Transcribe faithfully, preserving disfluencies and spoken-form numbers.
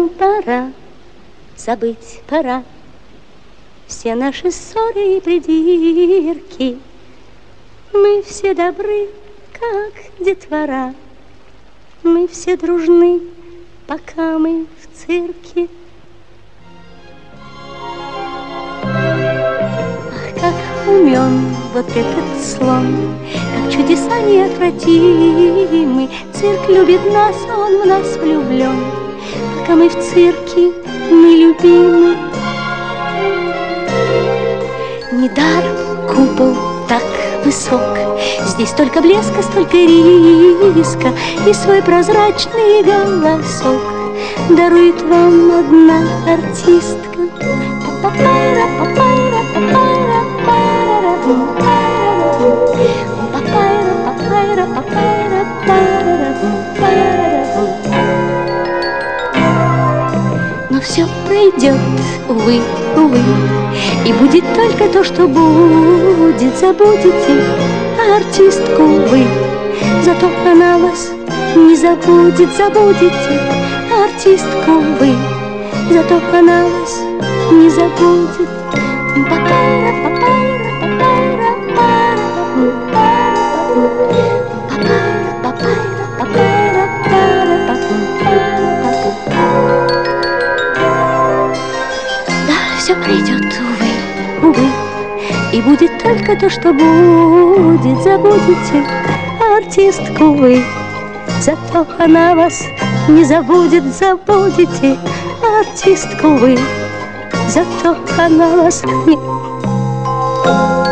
нам пора, забыть пора все наши ссоры и придирки. Мы все добры, как детвора, мы все дружны, пока мы в цирке. Ах, как умен вот этот слон, как чудеса неотвратимы. Цирк любит нас, он в нас влюблен, пока мы в цирке, мы любимы. Недаром купол так высок, здесь столько блеска, столько риска, и свой прозрачный голосок дарует вам одна артистка. Папайра, папайра, папайра, папайра, папайра, папайра, папайра, папайра. Но все пройдет, увы, увы, и будет только то, что будет. Забудете артистку вы, зато она вас не забудет. Забудете артистку вы, зато она вас не забудет. Папайра, папайра, папайра, папайра, папайра, папайра, да, все пройдет, увы, увы, и будет только то, что будет. Забудете артистку вы, зато она вас не забудет. Забудете артистку вы, зато она вас не...